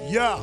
Yeah.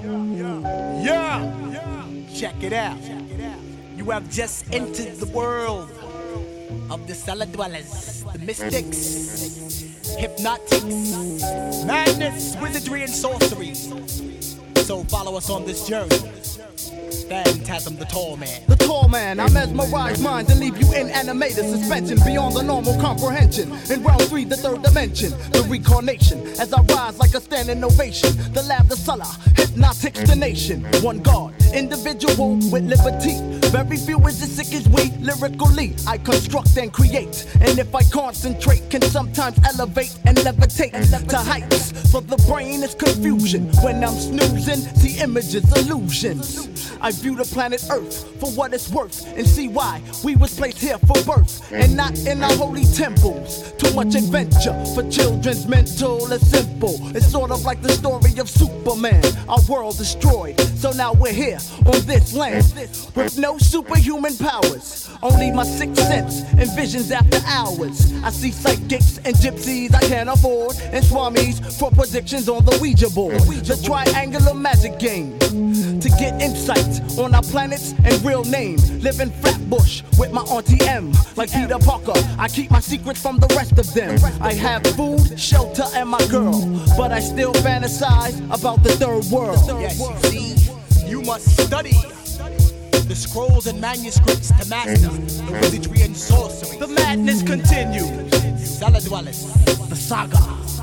Check it out. You have just entered the world of the cellar dwellers, the mystics, hypnotics, madness, wizardry, and sorcery. So follow us on this journey. Phantasm the Tall Man. The Tall Man, I mesmerize minds and leave you in animated suspension beyond the normal comprehension. In round 3, the third dimension, the reincarnation. As I rise like a standing ovation, the lab, the cellar, hypnotics the nation. One God, individual with liberty. Very few is as sick as we. Lyrically, I construct and create. And if I concentrate, can sometimes elevate and levitate to heights. For the brain is confusion. When I'm snoozing, see images, illusions. I view the planet Earth for what it's worth and see why we was placed here for birth and not in our holy temples. Too much adventure for children's mental is simple. It's sort of like the story of Superman. Our world destroyed, so now we're here on this land with no superhuman powers. Only my sixth sense and visions after hours. I see psychics and gypsies I can't afford, and swamis for predictions on the Ouija board. The triangular magic game to get insight on our planets and real name. Live in Flatbush with my Auntie M. Like Peter Parker, I keep my secrets from the rest of them. I have food, shelter, and my girl, but I still fantasize about the third world. Yes, you see, you must study the scrolls and manuscripts to master the wizardry and sorcery. The madness continues. Cellar Dwellers, The saga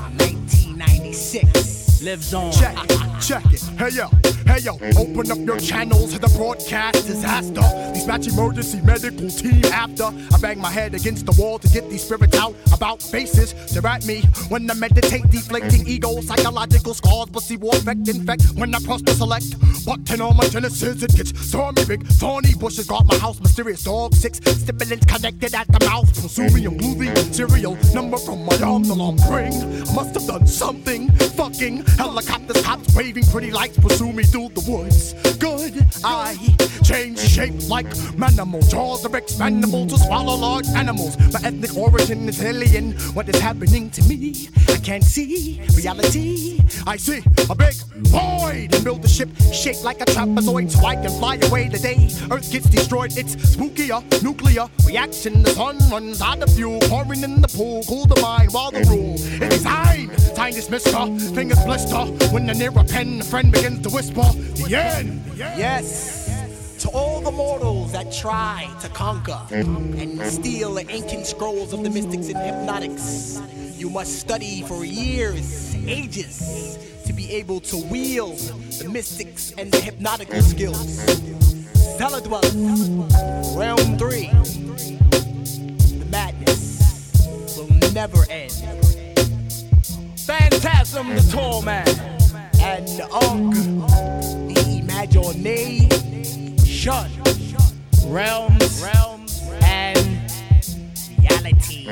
1996 lives on. Check it. Hey yo, open up your channels. The broadcast disaster. These match emergency medical team after I bang my head against the wall to get these spirits out. About faces, stare at me when I meditate, deflating ego, psychological scars, but see war infect when I press the select button on my Genesis. It gets stormy, big thorny bushes guard my house. Mysterious dog, 6 stimulants connected at the mouth. Consumium movie serial number from my arms alarm ring. I must have done something. Fucking helicopters, cops waving pretty lights pursue me through the woods. Good, I change shape like manimal. Jaws are expandable to swallow large animals. My ethnic origin is alien. What is happening to me? I can't see reality. I see a big void and build a ship shaped like a trapezoid so I can fly away the day Earth gets destroyed. It's spookier, nuclear reaction. The sun runs out of fuel, pouring in the pool. Cool the mind while the rule is time. Time is mister, fingers blister. When the near a pen, a friend begins to whisper the end. Yes, to all the mortals that try to conquer and steal the ancient scrolls of the mystics and hypnotics, you must study for years, ages, to be able to wield the mystics and the hypnotical skills. Cellar Dwellers, Realm 3, the madness will never end. Phantasm the Tall Man. And the imagination, Realms and reality.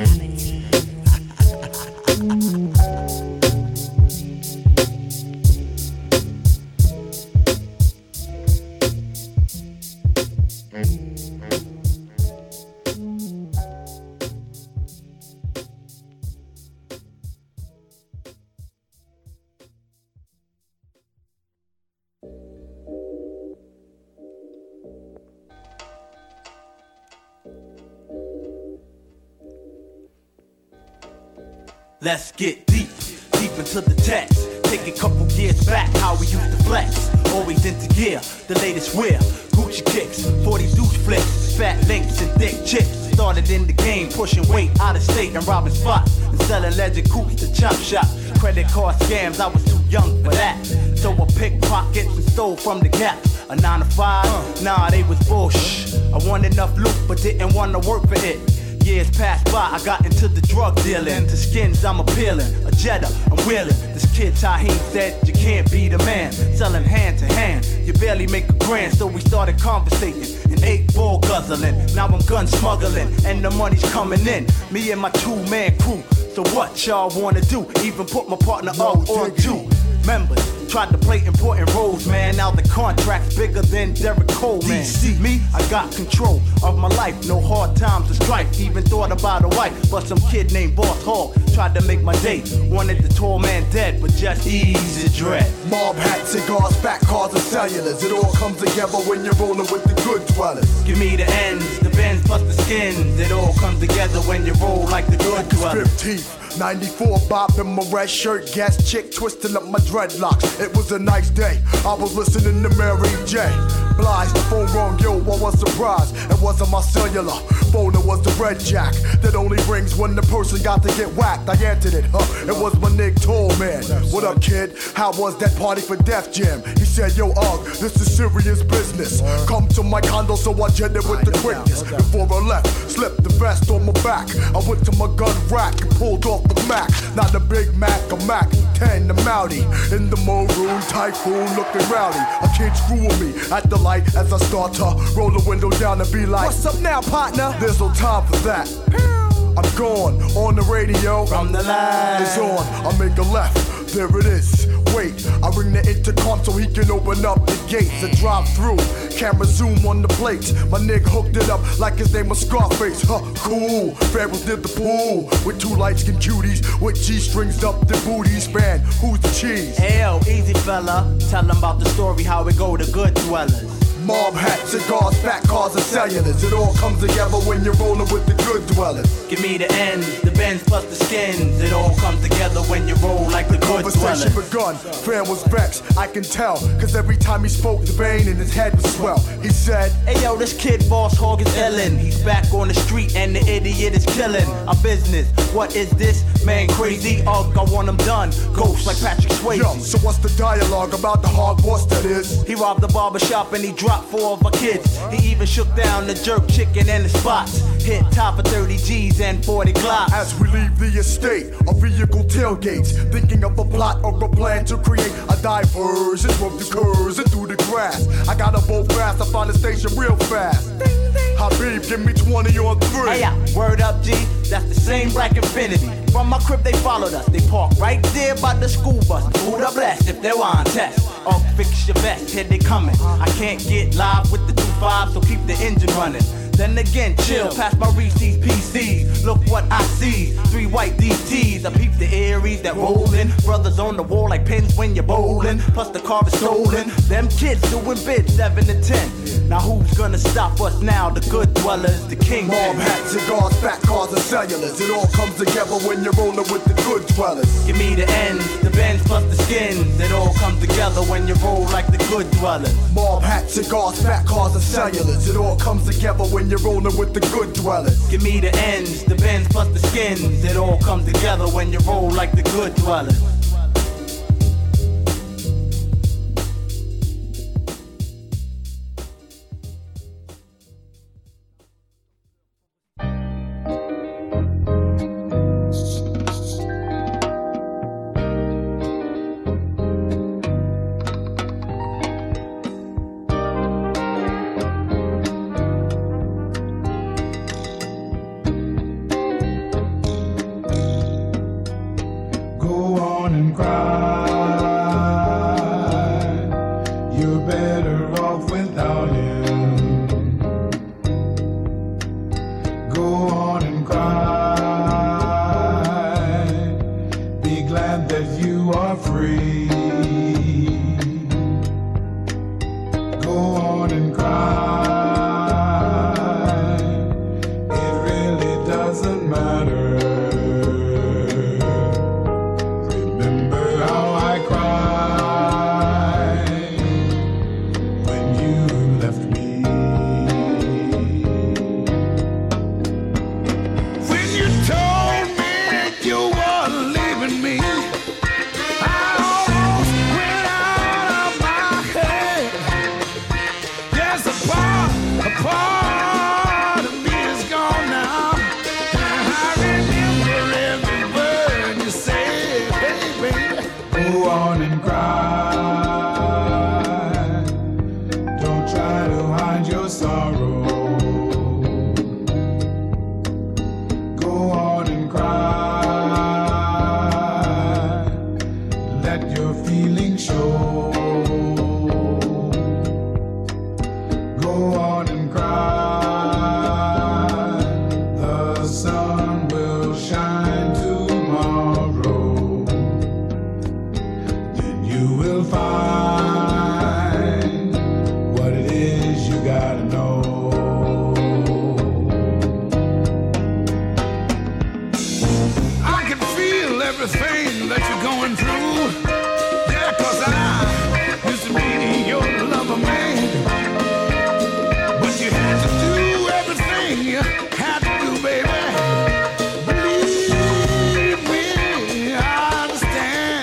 Let's get deep into the text. Take a couple years back, how we used to flex. Always into gear, the latest wear. Gucci kicks, 40 douche flicks, fat links and thick chicks. Started in the game, pushing weight out of state and robbing spots. And selling legend coops to chop shop. Credit card scams, I was too young for that. So I pickpockets and stole from the Gap. A 9 to 5, nah, they was bullshit. I wanted enough loot, but didn't want to work for it. Years passed by, I got into the drug dealing. To skins, I'm appealing. A Jetta, I'm wheeling. This kid Tahim said, you can't be the man. Selling hand to hand, you barely make a grand. So we started conversating and 8-ball guzzling. Now I'm gun smuggling, and the money's coming in. Me and my 2-man crew. So what y'all wanna do? Even put my partner up on 2. members. Tried to play important roles, man. Now the contract's bigger than Derek Cole, man. DC. Me, I got control of my life. No hard times or strife. Even thought about a wife, but some kid named Boss Hall tried to make my day. Wanted the tall man dead, but just easy dread. Mob hats, cigars, fat cars, and cellulars. It all comes together when you're rolling with the good dwellers. Give me the ends, the bends plus the skins. It all comes together when you roll like the good dwellers. 15th. 94 bop in my red shirt, gas chick twisting up my dreadlocks. It was a nice day, I was listening to Mary J. Blige, the phone rung, yo, I was surprised. It wasn't my cellular phone, it was the red jack that only rings when the person got to get whacked. I answered it, it was my Nick Tall Man. What up, kid? How was that party for Def Jam? He said, yo, this is serious business. Come to my condo, so I jetted with the quickness. Before I left, slipped the vest on my back. I went to my gun rack and pulled off the Mac. Not a Big Mac, a Mac 10, the Mountie. In the maroon, typhoon, looking rowdy. A kid screw with me at the light as I start to roll the window down and be like, what's up now, partner? There's no time for that. I'm gone on the radio. From the line is on. I make a left. There it is. Wait, I ring the intercom so he can open up the gates and drive through. Camera zoom on the plates. My nigga hooked it up like his name was Scarface. Cool. Pharaohs did the pool with two light-skinned cuties with G-strings up their booties. Man, who's the cheese? Ayo, easy fella. Tell them about the story, how it go to good dwellers. Mob hats, cigars, fat cars, and cellulars. It all comes together when you're rolling with the good dwellers. Give me the ends, the bends plus the skins. It all comes together when you roll like the good dwellers. Conversation begun, Fran was vexed, I can tell. Cause every time he spoke, the vein in his head was swell. He said, hey yo, this kid Boss Hog is illin'. He's back on the street and the idiot is killing our business. What is this? Man crazy, I want him done. Ghost like Patrick Swayze. Yo, so what's the dialogue about the hard boss that is? He robbed the barbershop and he dropped 4 of our kids. He even shook down the jerk chicken and the spots. Hit top of 30 G's and 40 Glocks. As we leave the estate, a vehicle tailgates, thinking of a plot or a plan to create a diversion from the curves and through the grass. I gotta bolt fast, I find the station real fast. Habib, give me 20 on 3. Hey, yeah, word up, G. That's the same Black Infinity. From my crib, they followed us. They parked right there by the school bus. Who'd have blessed if they were on test? Oh, fix your vest, here they coming. I can't get live with the 2.5, so keep the engine running. Then again, chill, past my Reese's PCs. Look what I see, 3 white DTs. I peep the Aries that rollin'. Brothers on the wall like pins when you're bowling. Plus the car is stolen. Them kids doing bids 7 to 10. Now who's gonna stop us now? The good dwellers, the king. Mob hats, cigars, fat cars, and cellulars. It all comes together when you're rolling with the good dwellers. Give me the ends, the bends plus the skins. It all comes together when you roll like the good dwellers. Mob hats, cigars, fat cars, and cellulars. It all comes together when you're rolling with the good dwellers. Give me the ends, the bends plus the skins. It all comes together when you roll like the good dwellers. feeling sure, go on and cry. The sun will shine tomorrow. Then you will find what it is you gotta know. I can feel everything that you're going through. Yeah, 'cause I used to be your lover man. But you had to do everything you had to do, baby. Believe me, I understand.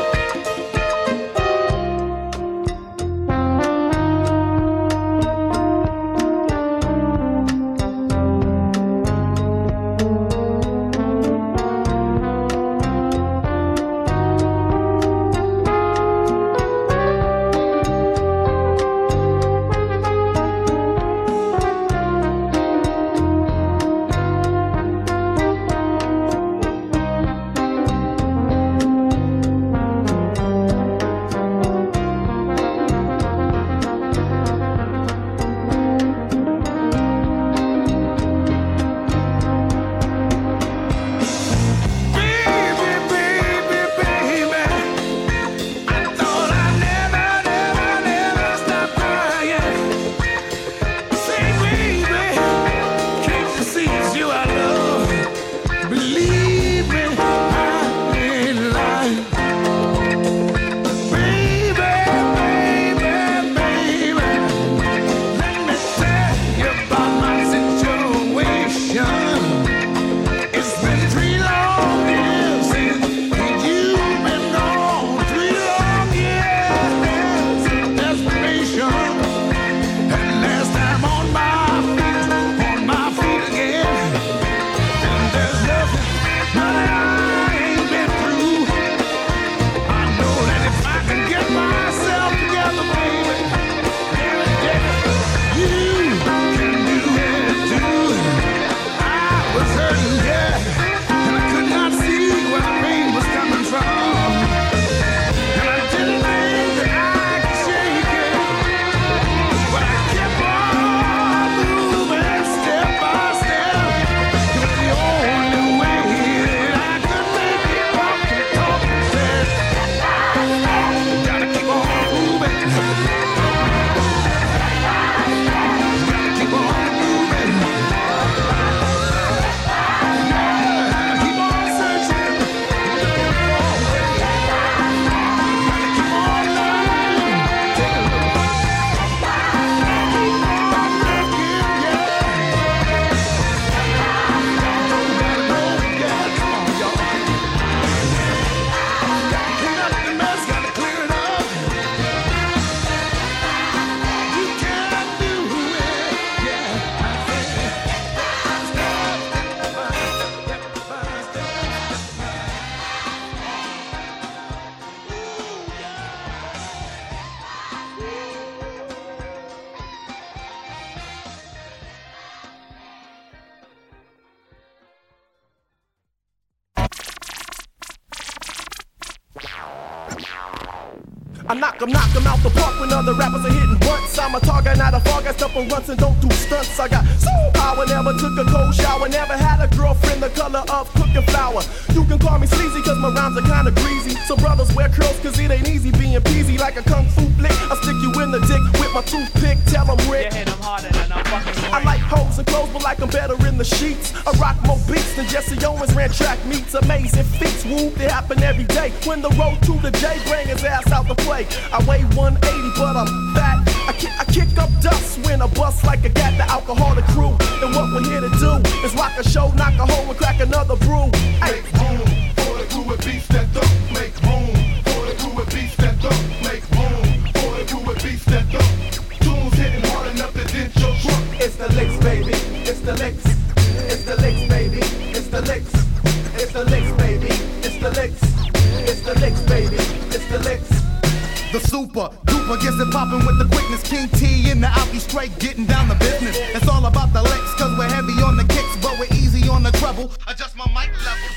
I knock 'em out the park when other rappers are hitting once. I'm a target, not a fog. I step on runs and don't do stunts. I got soul power, never took a cold shower. Never had a girlfriend the color of cooking flour. You can call me sleazy cause my rhymes are kinda greasy. So brothers wear curls cause it ain't easy being peasy like a kung fu flick. I stick you in the dick with my toothpick. Tell them Rick. You hit 'em harder than I'm fucking Rick. I like hoes and clothes but like I'm better in the sheets. I rock more beats than Jesse Owens ran track meets. Amazing feats, woo, they happen every day. When the road to the J bring his ass out to play. I weigh 180 but I'm fat. I kick up dust when I bust like a gat. The alcoholic crew. And what we're here to do is rock a show, knock a hole and crack another brew. Hey. Make room for the crew with beats that don't. Make room for the crew with beats that don't. Make room for the crew with beats that don't. Tunes hitting hard enough to dent your truck. It's the licks, baby. It's the licks. It's the licks, baby. It's the licks. It's the licks, baby. It's the licks. It's the licks, baby. It's the licks. The super duper gets it poppin' with the quickness. King T in the Alki straight getting down the business. It's all about the licks cause we're heavy on the kicks but we're easy on the treble. Adjust my mic level.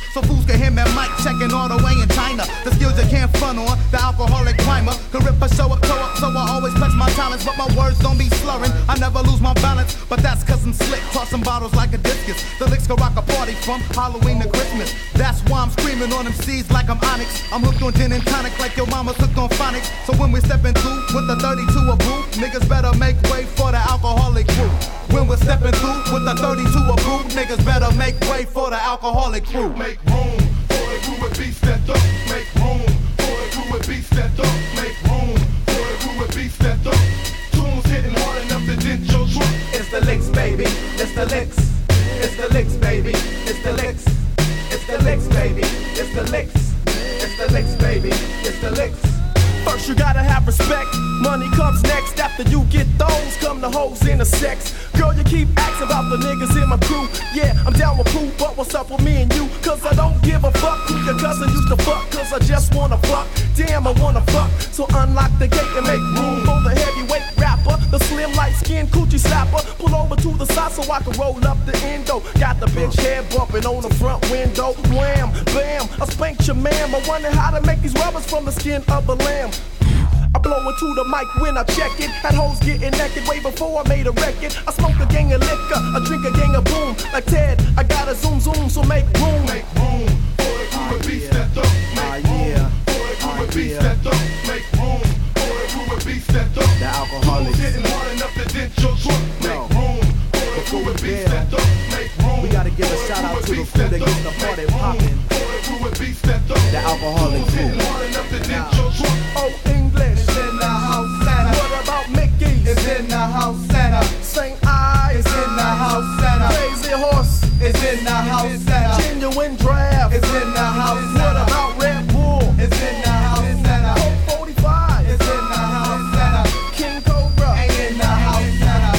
so fools can hear me mic checking all the way in China. The skills you can't front on, the alcoholic rhymer. Can rip a show up, so I always flex my talents, but my words don't be slurring. I never lose my balance, but that's cause I'm slick, tossing bottles like a discus. The licks can rock a party from Halloween to Christmas. That's why I'm screaming on them seeds like I'm Onyx. I'm hooked on gin and tonic like your mama's hooked on phonics. So when we stepping through with the 32 a brew, niggas better make way for the alcoholic crew. When we're stepping through with the 32 a brew, niggas better make way for the alcoholic crew. Make room for the crew with beats that up. Make room for the crew with beats that up. Make room for the crew with beats that up. Tunes hitting hard enough to dent your trunk. It's the licks, baby. It's the licks. It's the licks, baby. It's the licks. It's the licks, baby. It's the licks. It's the licks, baby. It's the licks. First you gotta have respect. Money comes next. After you get those, come the hoes and the sex. Girl, you keep asking about the niggas in my crew. Yeah, I'm down with crew, but what's up with me and you? Cause I don't give a fuck who your cousin used to fuck. Cause I just wanna fuck. Damn, I wanna fuck. So unlock the gate and make room for the heavyweight rapper, the slim light skin coochie slapper. Pull over to the side so I can roll up the endo. Got the bitch head bumping on the front window. Wham, bam, I spanked your man. I wonder how to make these rubbers from the skin of a lamb. I blow into the mic when I check it. Had hoes getting naked way before I made a record. I smoke a gang of liquor, I drink a gang of boom. Like Ted, I gotta zoom, so make room. Make room for the crew with beats that up. Make room for the crew with beats that up. Make room for the crew with beats that up. The alcoholics hitting hard enough to dent your trunk. Make room for the crew with beats that up. Make room. We gotta give a shout out to the crew that gets the party poppin'. The alcoholic crew. Oh, English. It's in the house, Santa. What about Mickey? It's in the house, Santa. St. Ives. It's in the house, Santa. Crazy Horse. It's in the house, Santa. Genuine Draft. It's in the house, Santa. What about Red Bull? It's in the house, Santa. Coke 45. It's in the house, Santa. King Cobra. Ain't in the house, Santa.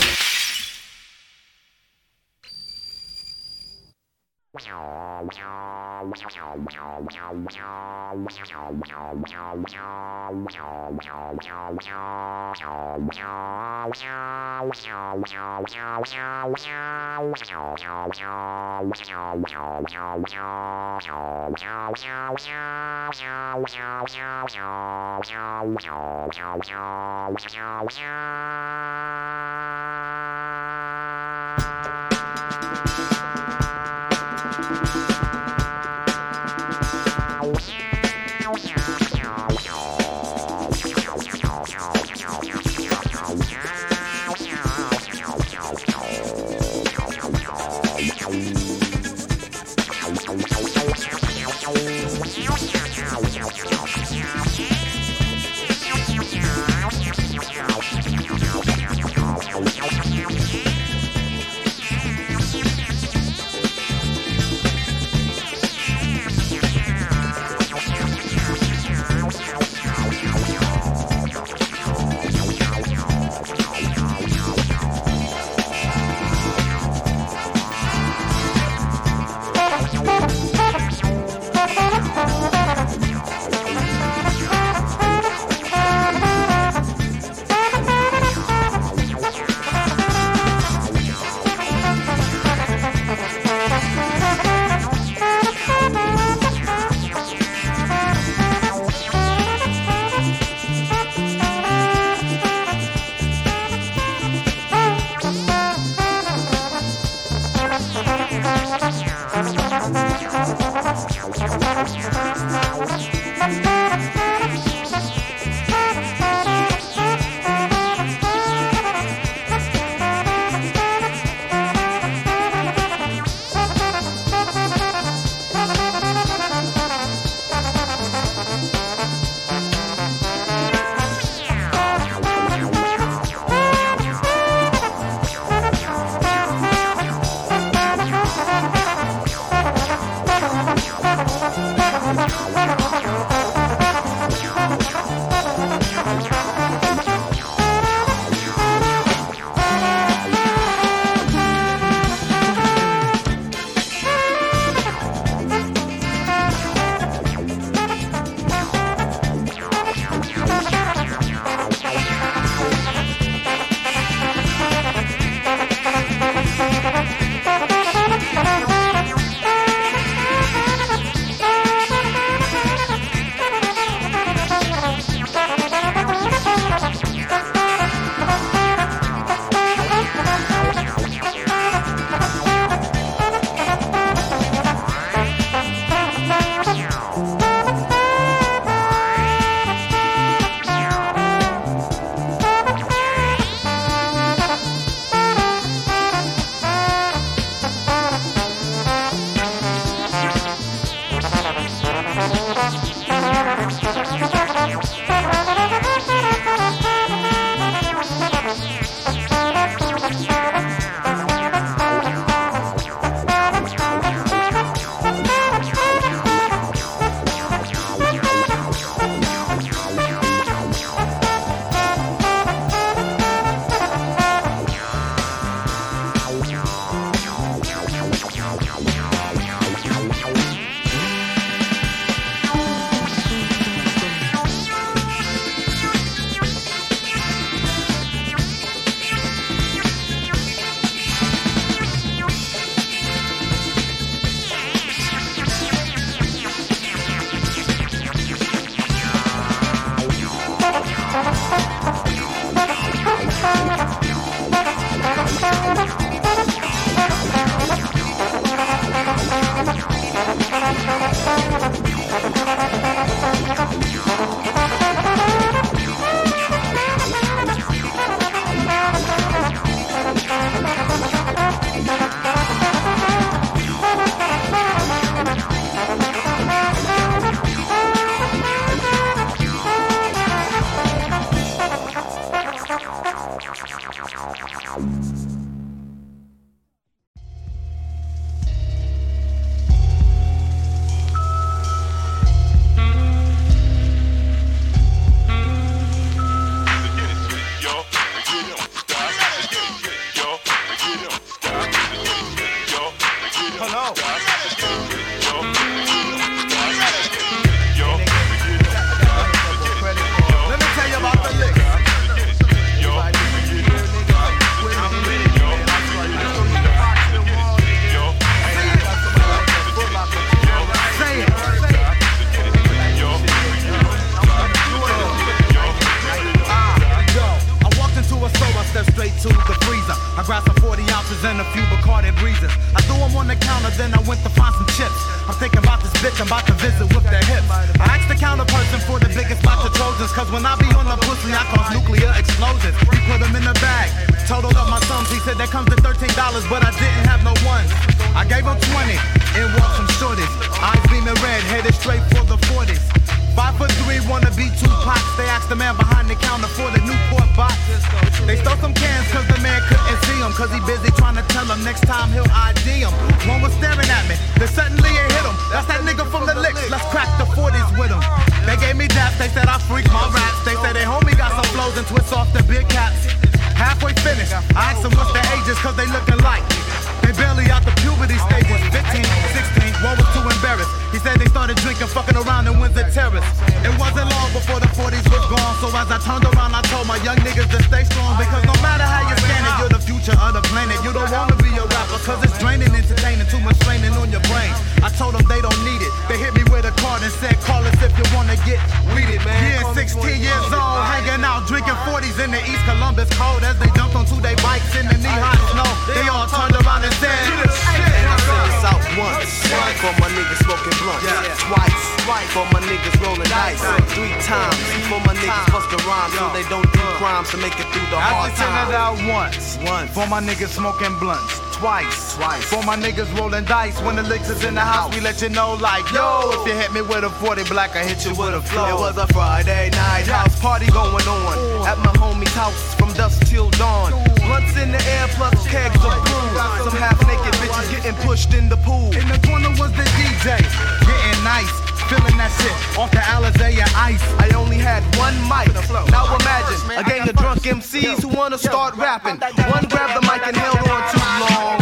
I grabbed some 40 ounces and a few Bacardi breezes. I threw them on the counter, then I went to find some chips. I'm thinking about this bitch, I'm about to visit with their hips. I asked the counter person for the biggest box of Trojans, cause when I be on the pussy, I cause nuclear explosions. We put them in the bag, totaled up my sums. He said that comes to $13, but I didn't have no ones. I gave him 20 and walked some shorties. Eyes beaming red, headed straight for the 40s. 5'3", wanna be Tupac. They asked the man behind the counter for the Newport box. They stole some cans cause the man couldn't see them, cause he busy trying to tell them next time he'll ID them. One was staring at me, then suddenly it hit him. That's that nigga from the licks, let's crack the 40s with him. They gave me daps, they said I freak my raps. They said they homie got some flows and twist off the big caps. Halfway finished, I asked them what's their ages cause they looking like they barely out the puberty stages. 15, 16, one was too embarrassed. He said they started drinking, fucking around in Windsor Terrace. It wasn't long before the 40s was gone. So as I turned around, I told my young niggas to stay strong. Because no matter how you scan it, you're the future of the planet. You don't wanna be a rapper, cause it's draining, entertaining, too much straining on your brain. I told them they don't need it. They hit me with a card and said, call us if you wanna get weeded, man. Yeah, 16 years old, hanging out, drinking 40s in the East Columbus cold. As they jumped onto their bikes in the knee-high snow, they all turned around and said, and I said this out once, for my niggas smoking blunts, twice, for my niggas rolling dice, 3 times, for my niggas busting rhymes so they don't do crimes to make it through the hard times. I said it out once, for my niggas smoking blunts, twice, for my niggas rolling dice. When the licks is in the house, we let you know like, yo, if you hit me with a 40 black, I hit you with a flow. It was a Friday night house party going on at my homie's house from dusk till dawn. Blunts in the air plus kegs of brew. Some half-naked bitches getting pushed in the pool. In the corner was the DJ, getting nice, feeling that shit off the Alizé ice. I only had one mic. Now imagine a gang of drunk MCs who wanna start rapping. One grabbed the mic and held on too long.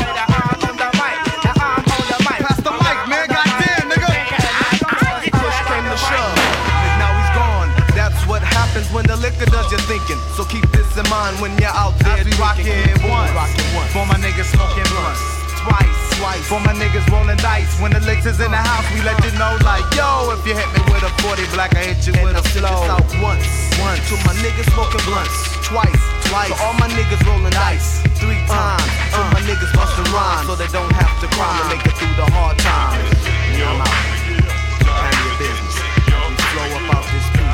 Pass the mic, man, goddamn, nigga. Push came to shove. Now he's gone. That's what happens when the liquor does your thinking. So keep this in mind when you're out there rocking once. For my niggas smoking blunts. Twice. For my niggas rolling dice. When the licks is in the house, we let you know like, yo, if you hit me with a 40 black, I hit you with a flow. Out once. To my niggas smoking blunts. Twice. To all my niggas rolling dice. 3 times. To my niggas busting rhymes so they don't have to cry to make it through the hard times. I'm out. Handle your business. We flow up out this piece.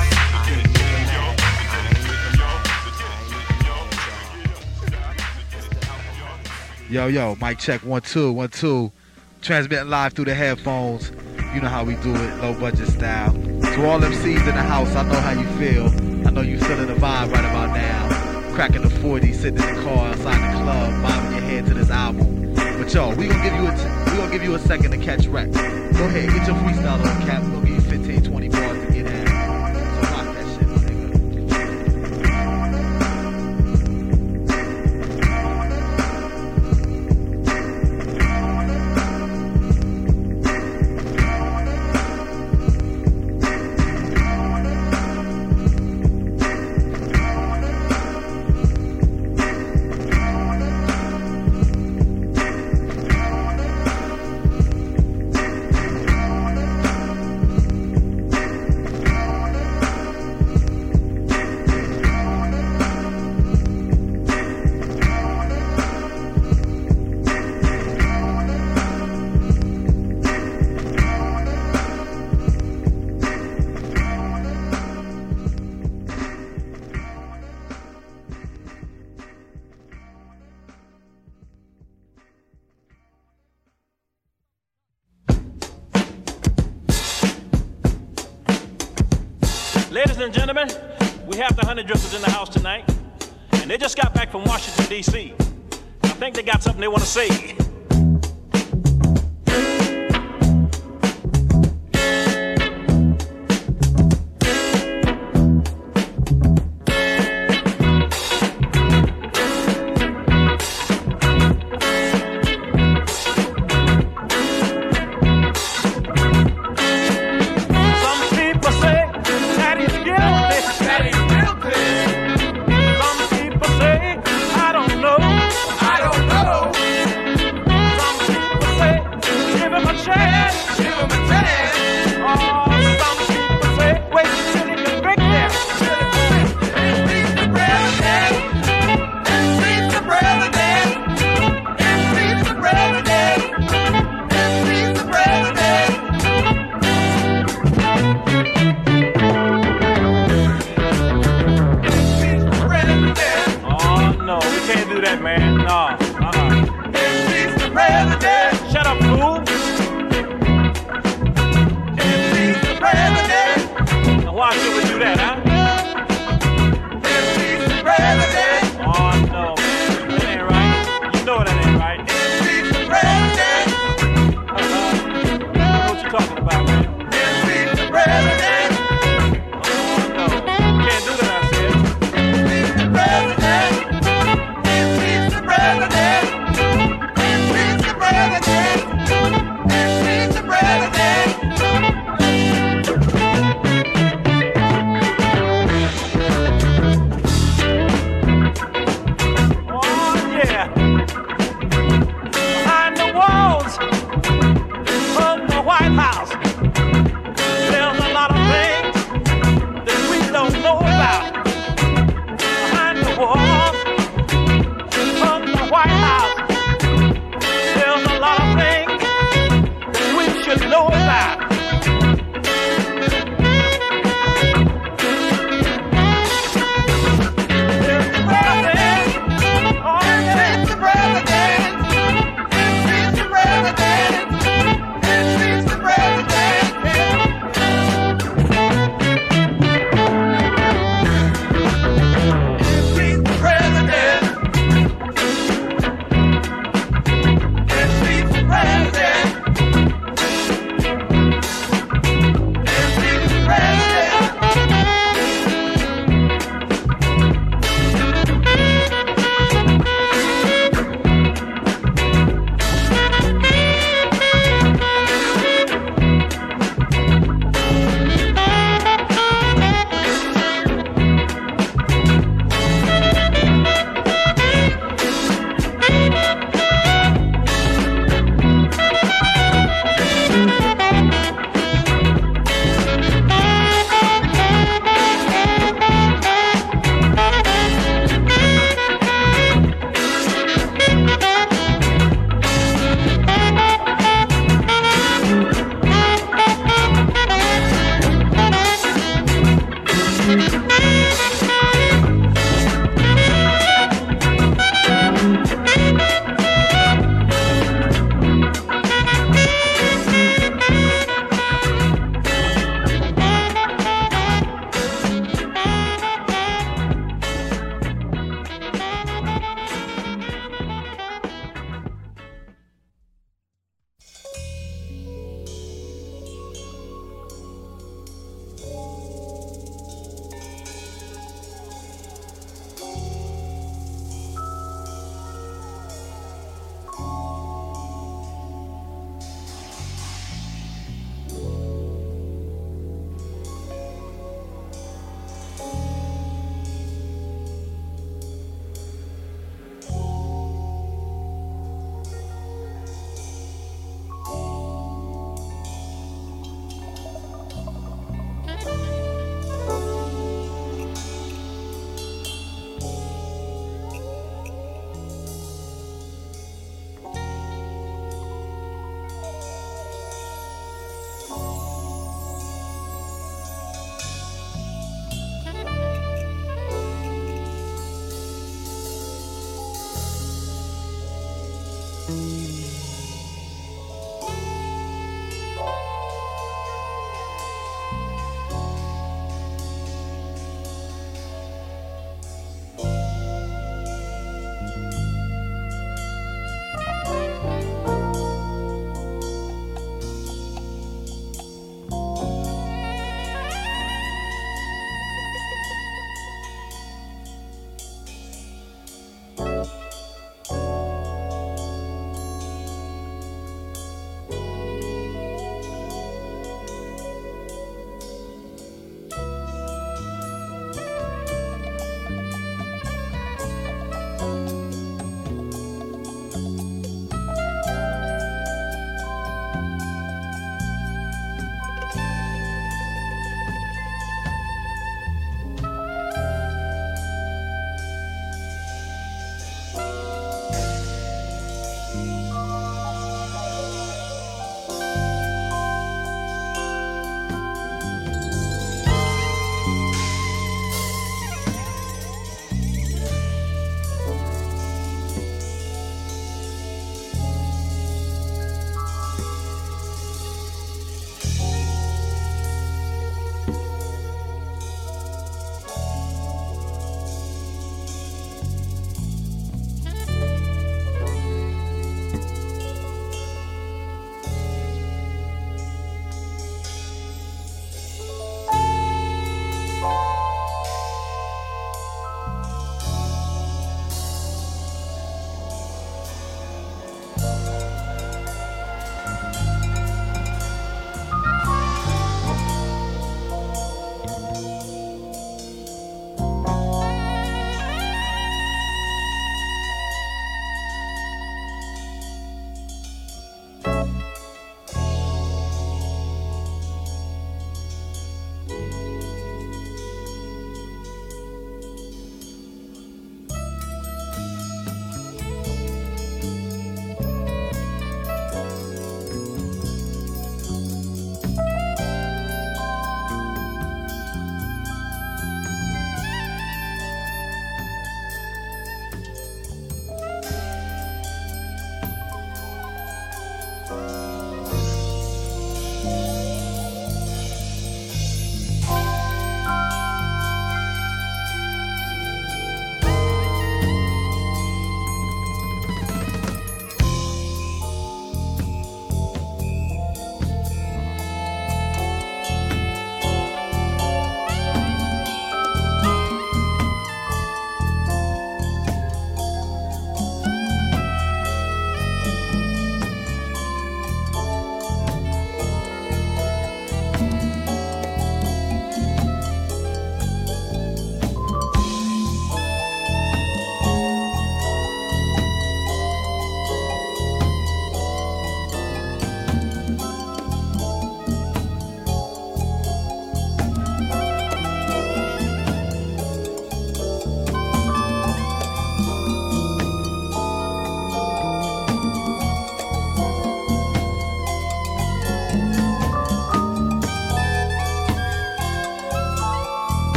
Yo, mic check, 1 2 1 2. Transmitting live through the headphones. You know how we do it, low budget style. To all MCs in the house, I know how you feel. I know you feeling the vibe right about now. Cracking the 40, sitting in the car outside the club, bobbing your head to this album. But yo, we gonna give you a second to catch wreck. Go ahead, get your freestyle on, Cap. We're gonna give you 15, 20 bars to get at. So rock that shit, my nigga. Ladies and gentlemen, we have the Honey Drifters in the house tonight, and they just got back from Washington, D.C. I think they got something they want to say.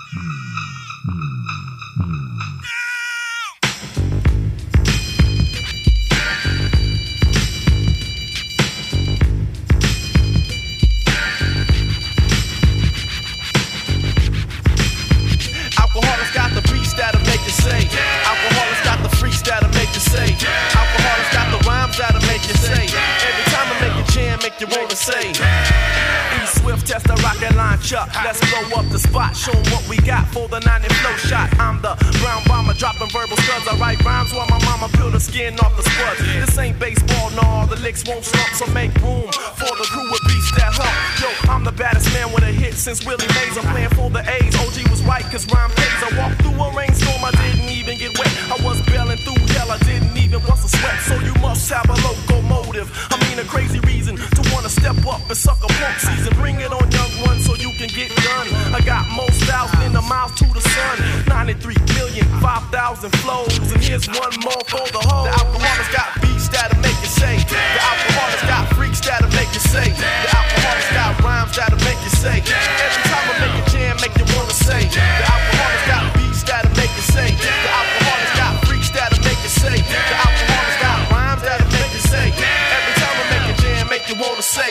Alcoholics got the beats that'll make you say. Alcoholics got the freaks that'll make you say. Alcoholics got the rhymes that'll make you say. Every time I make a jam, make you wanna say. E-Swift, test the rocket launcher. Let's blow up the spot, show 'em what we got for the 90 flow shot. I'm the brown bomber, dropping verbal scuds. I write rhymes while my mama peel the skin off the spuds. This ain't baseball, no, the licks won't slump, so make room for the crew with beats that hump. Yo, I'm the baddest man with a hit since Willie Mays. I'm playing for the A's. OG was right, cause rhyme pays. I walked through a rainstorm, I didn't even get wet. I was bailing through hell, I didn't even bust a sweat. So you must have a locomotive, I mean a crazy reason to wanna step up and suck a punk season. Bring it on, young one, so you can get done. I got more styles than the miles to the sun. 93 million, 5,000 flows. And here's one more for the whole. The alcoholics got beats that'll make you say. The alcoholics got freaks that'll make you say. The alcoholics got rhymes that'll make you say. Every time I make a jam, make you wanna say. The alcoholics got beats that'll make you say. The alcoholics got freaks that'll make you say. The alcoholics got rhymes that'll make you say. Every time I make a jam, make you wanna say.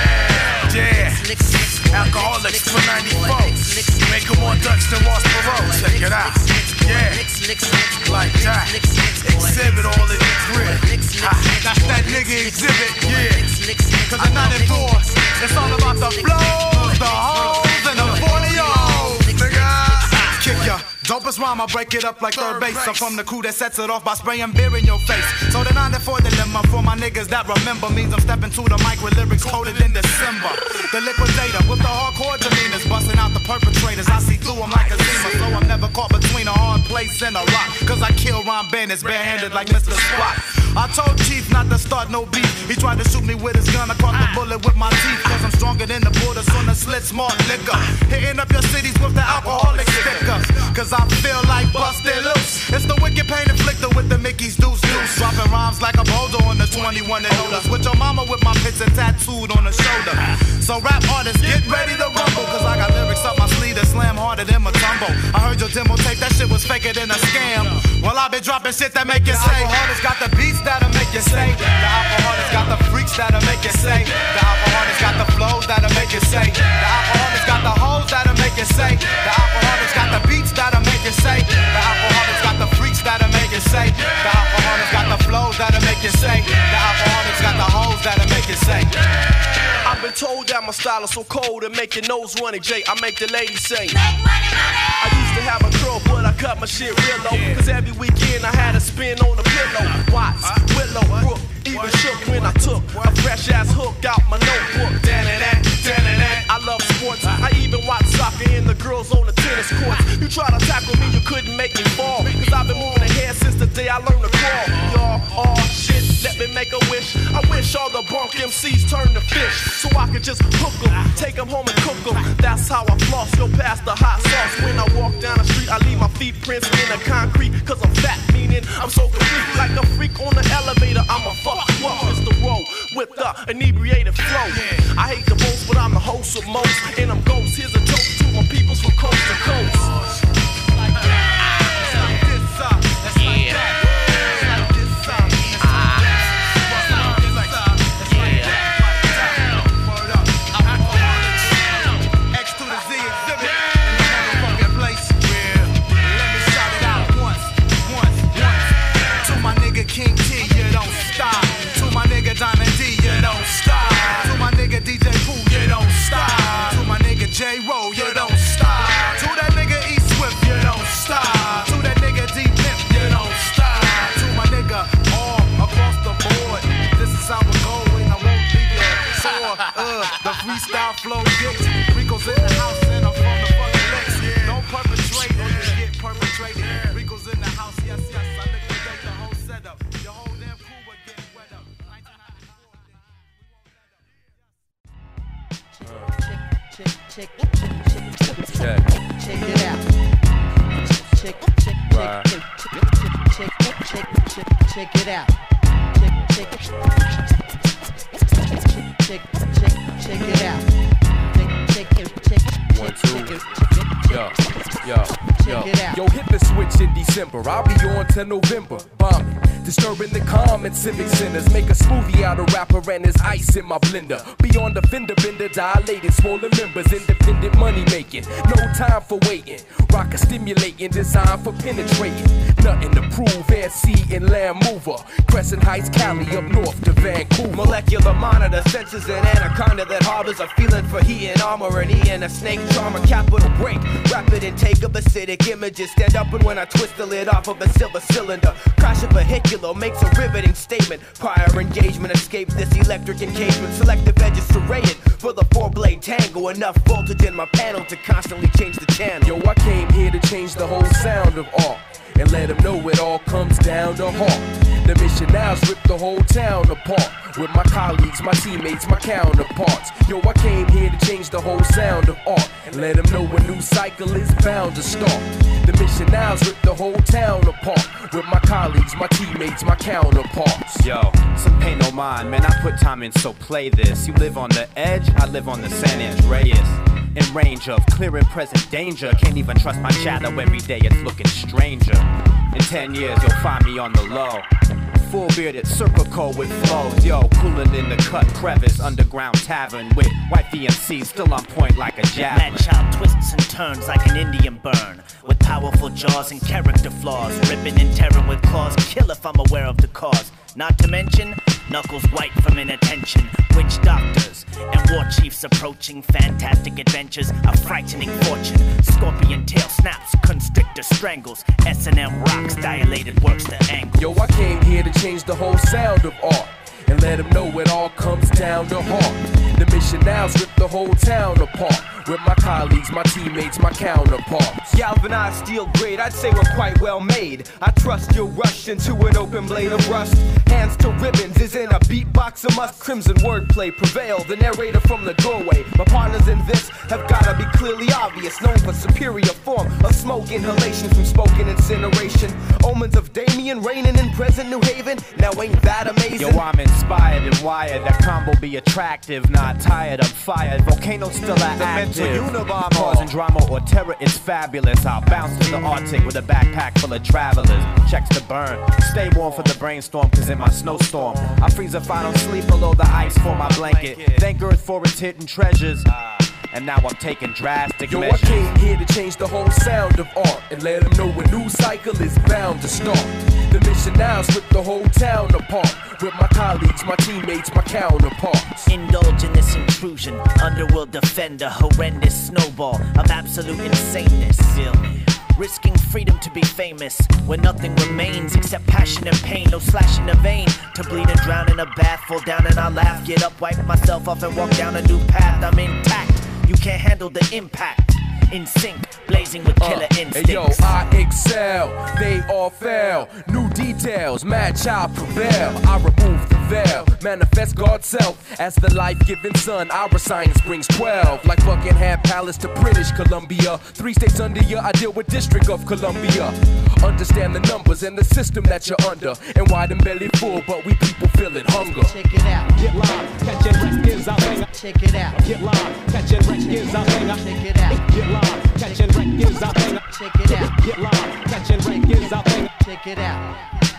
Yeah, alcoholics for 94. Make them more Dutch than Ross Perot. Check it out. Yeah, like that. Exhibit all in the crib. That's that nigga exhibit. Yeah, cause in 94, it's all about the flows, the hoes, and the 40-year-olds. Nigga, kick ya. Dopest rhyme, I break it up like third base. I'm from the crew that sets it off by spraying beer in your face. So the 94 dilemma for my niggas that remember means I'm stepping to the mic with lyrics coded in December. The liquidator with the hardcore demeanors, busting out the perpetrators. I see through them like a zima, so I'm never caught between a hard place and a rock. Cause I kill rhyme bandits barehanded like Mr. Spot. I told Chief not to start no beef. He tried to shoot me with his gun. I caught the bullet with my teeth. Cause I'm stronger than the borders on the slit smart liquor. Hitting up your cities with the alcoholic stickers. Cause I feel like busted loose. It's the wicked pain inflictor with the Mickey's deuce deuce. Dropping rhymes like a boulder on the 21 and holders. With your mama with my pits and tattooed on the shoulder. So rap artists, get ready to rumble. Cause I got lyrics up my sleeve that slam harder than my tumble. I heard your demo tape, that shit was faker than a scam. Well, I been dropping shit that make you say. The alcoholics got the beats that'll make you say. The alcoholics got the freaks that'll make you say. The alcoholics got the flows that'll make you say. The alcoholics got the hoes that'll make you say. The alcoholics got the beats that'll make you say. The alcoholics got the freaks that'll make you say. The alcoholics got the flows that'll make you say. The alcoholics got the hoes that'll make you say. I've been told that my style is so cold and make your nose running, Jay. I make the ladies say. I used to have a curl, but I cut my shit real low. Cause every weekend I had a spin on the pillow. Watts, Willow, Brook, even shook when I took a fresh ass hook out my notebook. I love sports. I even watch soccer and the girls on the tennis courts. You try to tackle me, you couldn't make me fall. Cause I've been moving ahead since the day I learned to crawl. Y'all, oh shit, let me make a wish. I wish all the bunk MCs turned to fish. So I could just hook them, take them home and cook them. That's how I floss, go past the hot sauce. When I walk down the street, I leave my feet prints in the concrete. Cause I'm fat, meaning I'm so complete. Like a freak on the elevator, I'm a fuck Mr. Rowe with the inebriated flow. I hate the most, but I'm the host of most. And I'm ghost, here's a toast to my peoples from coast to coast. King T, you don't stop. To my nigga Diamond D, you don't stop. To my nigga DJ Pooh, you don't stop. To my nigga J-Ro, you don't stop. To that nigga E-Swift, you don't stop. To that nigga D-Pimp, you don't stop. To my nigga all across the board. This is how we go and I won't be there. Sore, the freestyle flow dicks. Rico's in the house and I'm from the fucking licks. Don't perpetrate or you get perpetrated. Rico's in the house, yes, yes, I liquidate the whole setup. Your whole damn crew will get wet up. 1994. Check it out. Check it out. Check it out. 1, 2, yo. Check it out. Yo, hit the switch in December. I'll be on till November. Bombing. Disturbing the calm in civic centers. Make a smoothie out of rapper and there's ice in my blender. Beyond the fender bender, dilated, swollen members. Independent money making, no time for waiting. Rock a stimulating, designed for penetrating. Nothing to prove, air, sea, and land mover. Crescent Heights, Cali, up north to Vancouver. Molecular monitor, senses an anaconda that harbors a feeling for heat and armor. And E and a snake charmer, capital break. Rapid intake of acidic images. Stand up and when I twist the lid off of a silver cylinder. Crash a vehicular makes a riveting statement. Prior engagement escapes this electric encasement. Selective edges serrated for the 4-blade tangle. Enough voltage in my panel to constantly change the channel. Yo, I came here to change the whole sound of art and let them know it all comes down to heart. The mission now's rip the whole town apart with my colleagues, my teammates, my counterparts. Yo, I came here to change the whole sound of art and let them know a new cycle is bound to start. The mission now's rip the whole town apart with my colleagues, my teammates, my counterparts. Yo, some pain no mind, man, I put time in, so play this. You live on the edge, I live on the San Andreas. In range of clear and present danger. Can't even trust my shadow every day, it's looking stranger. In 10 years, you'll find me on the low. Full bearded circle code with flows. Yo, cooling in the cut crevice, underground tavern with white VMC still on point like a javelin. Mad child twists and turns like an Indian burn. With powerful jaws and character flaws. Ripping and tearing with claws. Kill if I'm aware of the cause. Not to mention, knuckles white from inattention. Witch doctors and war chiefs approaching. Fantastic adventures, a frightening fortune. Scorpion tail snaps, constrictor strangles. S&M rocks, dilated works to angles. Yo, I came here to change the whole sound of art and let them know it all comes down to heart. The mission now's rip the whole town apart with my colleagues, my teammates, my counterparts. Galvanized steel grade, I'd say we're quite well made. I trust you'll rush into an open blade of rust. Hands to ribbons is in a beatbox a must. Crimson wordplay prevail, the narrator from the doorway. My partners in this have gotta be clearly obvious. Known for superior form of smoke inhalation from spoken incineration. Omens of Damien reigning in present New Haven. Now ain't that amazing? Yo, I'm inspired and wired. That combo be attractive, not tired, I'm fired. Volcano still active. Causing drama or terror, it's fabulous. I'll bounce to the Arctic with a backpack full of travelers. Checks to burn, stay warm for the brainstorm, cause in my snowstorm I freeze if I don't sleep below the ice for my blanket. Thank Earth for its hidden treasures. And now I'm taking drastic measures. Yo, I came here to change the whole sound of art and let them know a new cycle is bound to start. The mission now's rip the whole town apart with my colleagues, my teammates, my counterparts. Indulge in this intrusion, underworld defender, horrendous snowball of absolute insaneness. Feel me? Risking freedom to be famous, where nothing remains except passion and pain. No slash in the vein, to bleed and drown in a bath. Fall down and I laugh, get up, wipe myself off and walk down a new path. I'm intact, you can't handle the impact. In sync, blazing with killer instincts. Hey yo, I excel, they all fail. New details, mad child prevail. I remove the veil, manifest God's self as the life-giving sun. Our science brings 12, like Buckingham Palace to British Columbia. 3 states under you, I deal with District of Columbia. Understand the numbers and the system that you're under, and why them belly full, but we people feeling hunger. Check it out. Get live, catching records, I bang. Check it out. Get live, catching records, I bang. Check it out. Get live, catching records, I bang. Check it out. Get live, catching records, I bang. Check it out.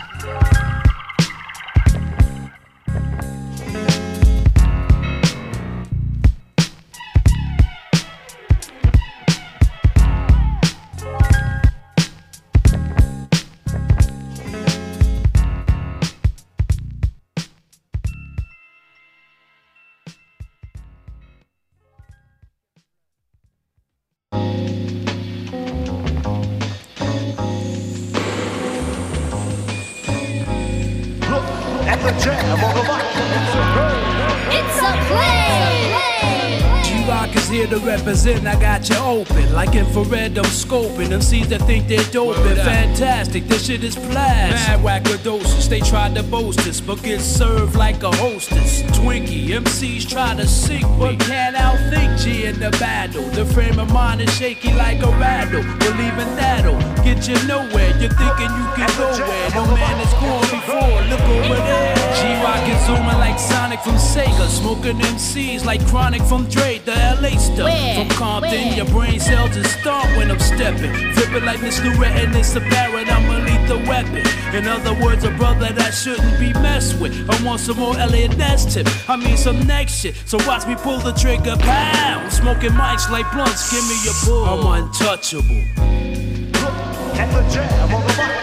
It's a play. G-Rock is here to represent. I got you open like infrared. I'm scoping. Them seeds that think they're doping. Fantastic, this shit is plastic. Mad wackadosis. They tried to boast us, but get served like a hostess. Twinkie, MCs try to sink me, but can't out think, G, in the battle. The frame of mind is shaky like a rattle. Believing that'll get you nowhere. You're thinking you can go where no man has gone before. Look over there. G-Rock is zooming like Sonic from Sega. Smoking MCs like Chronic from Dre, the LA stuff. From Compton, your brain cells is stomp when I'm stepping. Flipping like Miss Loretta and it's apparent I'm a lethal weapon. In other words, a brother that shouldn't be messed with. I want some more Elliot Ness tip. I mean some next shit. So watch me pull the trigger, pow. Smoking mics like blunts, give me your pull. I'm untouchable. At the jam on the mic.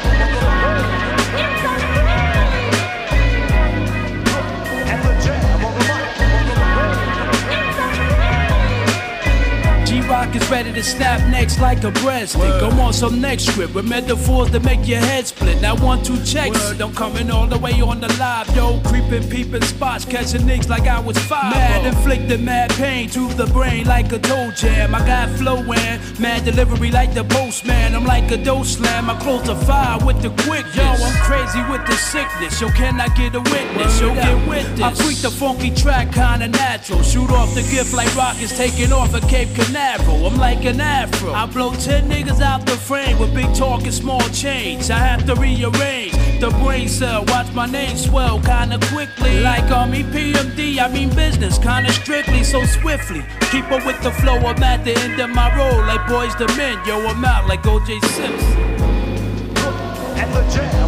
G-Rock is ready to snap necks like a breadstick. I'm on some next script with metaphors that make your head split. Now 1, 2 checks. I'm coming all the way on the live, yo. Creeping, peeping spots, catching niggas like I was 5. Mad, inflicting mad pain to the brain like a toe jam. I got flowing, mad delivery like the postman. I'm like a dough slam. I close the fire with the quickness. Yo, I'm crazy with the sickness. Yo, can I get a witness? Yo, get with this. I freak the funky track, kinda natural. Shoot off the gift like rockets taking off at Cape Canaveral. I'm like an afro. I blow 10 niggas out the frame with big talk and small change. I have to rearrange the brain cell. Watch my name swell kinda quickly. Like Army PMD, I mean business kinda strictly, so swiftly. Keep up with the flow, I'm at the end of my road like Boys the Men. Yo, I'm out like O.J. Simpson. At the jam.